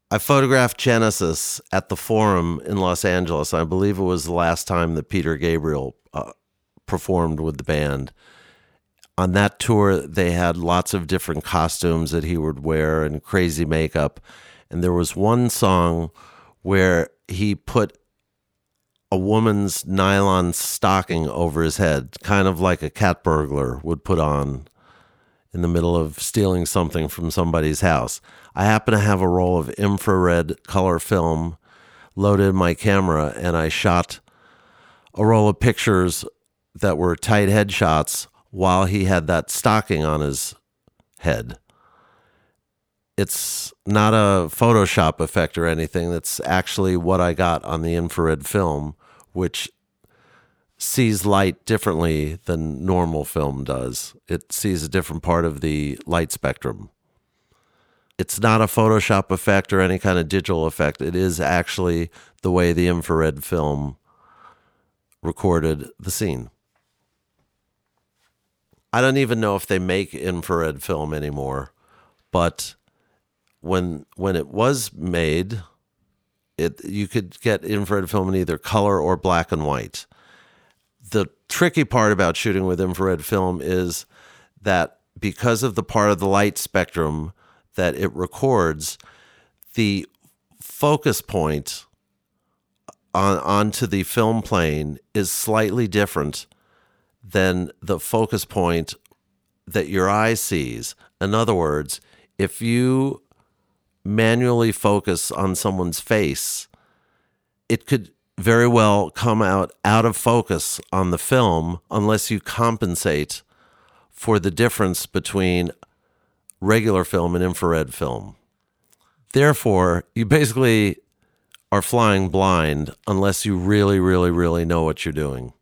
I photographed Genesis at the Forum in Los Angeles. I believe it was the last time that Peter Gabriel performed with the band. On that tour, they had lots of different costumes that he would wear and crazy makeup. And there was one song where he put a woman's nylon stocking over his head, kind of like a cat burglar would put on in the middle of stealing something from somebody's house. I happen to have a roll of infrared color film loaded in my camera, and I shot a roll of pictures that were tight headshots while he had that stocking on his head. It's not a Photoshop effect or anything. That's actually what I got on the infrared film, which sees light differently than normal film does. It sees a different part of the light spectrum. It's not a Photoshop effect or any kind of digital effect. It is actually the way the infrared film recorded the scene. I don't even know if they make infrared film anymore, but when it was made, you could get infrared film in either color or black and white. The tricky part about shooting with infrared film is that because of the part of the light spectrum that it records, the focus point onto the film plane is slightly different than the focus point that your eye sees. In other words, if you manually focus on someone's face, it could very well come out of focus on the film unless you compensate for the difference between regular film and infrared film. Therefore, you basically are flying blind unless you really, really, really know what you're doing.